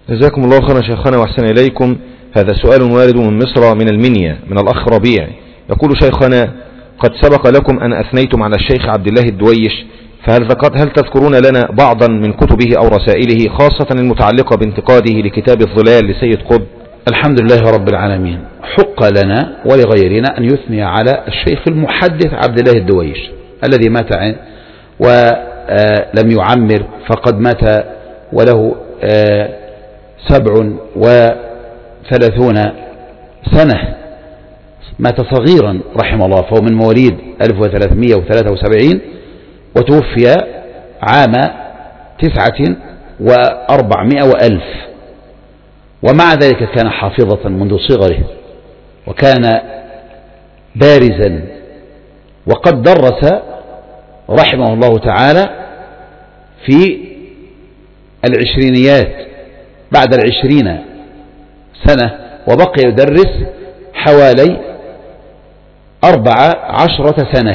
جزاكم الله خيرا شيخنا وأحسن إليكم. هذا سؤال وارد من مصر من المنيا من الأخ ربيع، يقول: شيخنا، قد سبق لكم أن أثنيتم على الشيخ عبد الله الدويش، فهل تذكرون لنا بعضا من كتبه أو رسائله، خاصة المتعلقة بانتقاده لكتاب الظلال لسيد قطب؟ الحمد لله رب العالمين. حق لنا ولغيرنا أن يثني على الشيخ المحدث عبد الله الدويش الذي مات ولم يعمر، فقد مات وله 37 سنة، مات صغيرا رحمه الله، فهو من مواليد 1373 وتوفي عام 400 ومع ذلك كان حافظة منذ صغره، وكان بارزا، وقد درس رحمه الله تعالى في العشرينيات بعد 20 سنة، وبقي يدرس حوالي 14 سنة،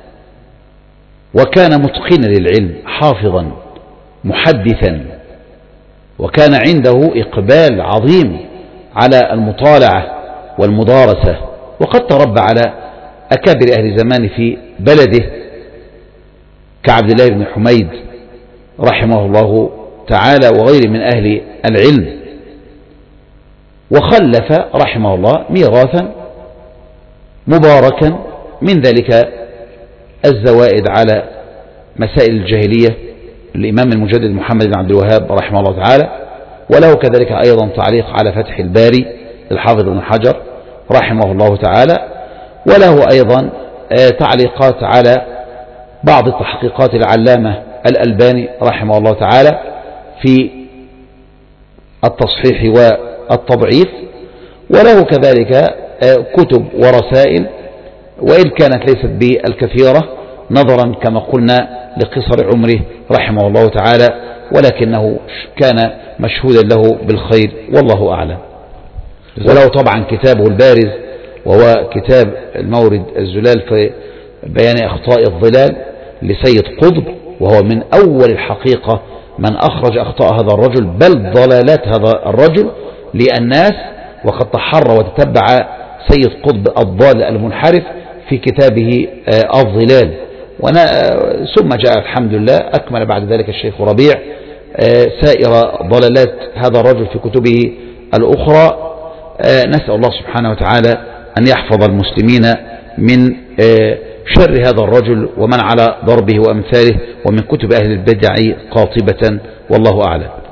وكان متقنا للعلم حافظا محدثا، وكان عنده إقبال عظيم على المطالعة والمدارسة، وقد تربى على أكابر أهل زمانه في بلده كعبد الله بن حميد رحمه الله تعالى وغيره من أهل العلم، وخلف رحمه الله ميراثا مباركا، من ذلك الزوائد على مسائل الجاهلية الإمام المجدد محمد بن عبد الوهاب رحمه الله تعالى، وله كذلك أيضا تعليق على فتح الباري للحافظ ابن حجر رحمه الله تعالى، وله أيضا تعليقات على بعض التحقيقات العلامة الألباني رحمه الله تعالى في التصحيح والتضعيف، وله كذلك كتب ورسائل، وإن كانت ليست بالكثيرة نظرا كما قلنا لقصر عمره رحمه الله تعالى، ولكنه كان مشهودا له بالخير والله أعلم. وله طبعا كتابه البارز وهو كتاب المورد الزلال في بيان أخطاء الظلال لسيد قطب، وهو من أول الحقيقة من أخرج أخطاء هذا الرجل بل ضلالات هذا الرجل للناس، وقد تحرى وتتبع سيد قطب الضال المنحرف في كتابه الظلال، ثم جاء الحمد لله أكمل بعد ذلك الشيخ ربيع سائر ضلالات هذا الرجل في كتبه الأخرى. نسأل الله سبحانه وتعالى أن يحفظ المسلمين من شر هذا الرجل ومن على ضربه وأمثاله ومن كتب أهل البدع قاطبة، والله أعلم.